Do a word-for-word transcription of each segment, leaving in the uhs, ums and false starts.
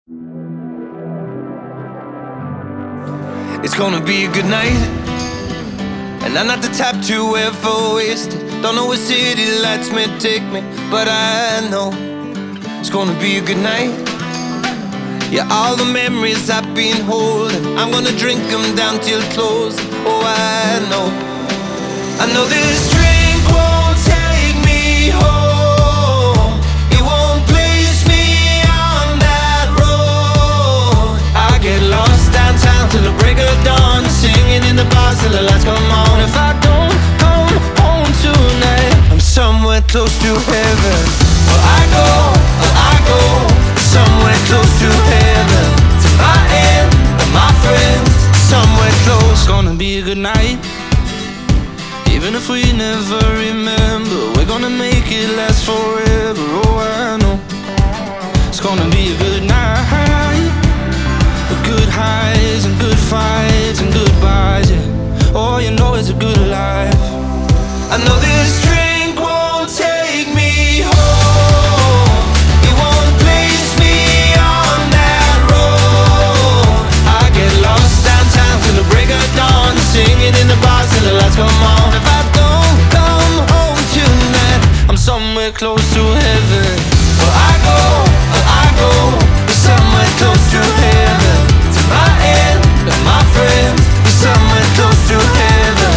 It's gonna be a good night, and I'm not the type to ever waste it. Don't know where city lights may take me, but I know it's gonna be a good night. Yeah, all the memories I've been holding, I'm gonna drink them down till close. Oh, I know, I know this drink won't take me home. It won't place me on that road. I get lost downtown till the break of dawn, singing in the bars till the lights come on. If I don't come home tonight, I'm somewhere close to heaven. Well, I go, well, I go somewhere close to heaven, to my end and my friends, somewhere close. It's gonna be a good night, even if we never remember. We're gonna make it last forever. Oh, I know it's gonna be a good night, with good highs and good fights and goodbyes. Yeah, oh, you know it's a good life. I know this drink won't take me home. It won't place me on that road. I get lost downtown till the break of dawn, singing in the bars till the lights come on. If I don't come home tonight, I'm somewhere close to heaven. Well, I go, well, I go somewhere close to heaven, to my end and my friends, somewhere close to heaven.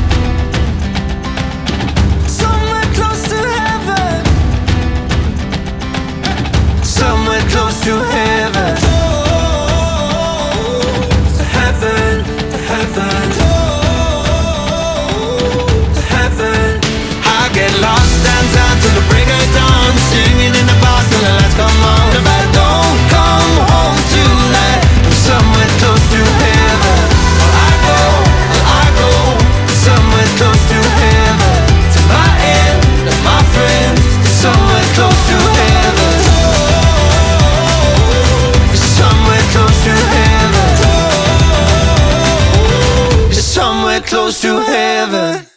Somewhere close to heaven. Somewhere close to heaven. To heaven, to heaven, to heaven. I get lost downtown till the break of dawn, singing in the bars till the lights come on. If I don't come home tonight, I'm somewhere close to heaven. Well, I go, well, I go somewhere close to heaven, to my end and my friends, somewhere close to heaven. Somewhere close to heaven. Somewhere close to heaven.